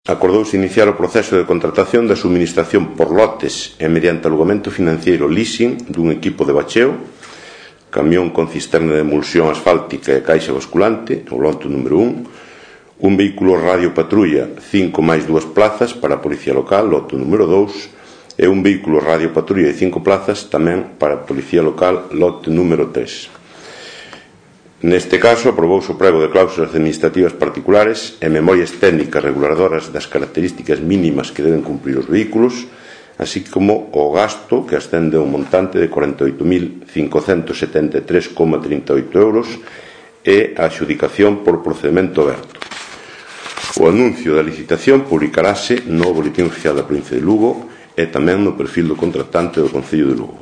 Acordouse iniciar o proceso de contratación da subministración por lotes e mediante alugamento financiero leasing dun equipo de bacheo, camión con cisterna de emulsión asfáltica e caixa basculante, o lote número 1, un vehículo radio patrulla 5 máis 2 plazas para a Policía Local, lote número 2, e un vehículo radio patrulla de 5 plazas tamén para a Policía Local, lote número 3. Neste caso, aprobouse o prego de cláusulas administrativas particulares e memorias técnicas reguladoras das características mínimas que deben cumprir os vehículos, así como o gasto que ascende a un montante de 48.573,38 euros e a adxudicación por procedemento aberto. O anuncio da licitación publicarase no Boletín Oficial da Provincia de Lugo e tamén no perfil do contratante do Concello de Lugo.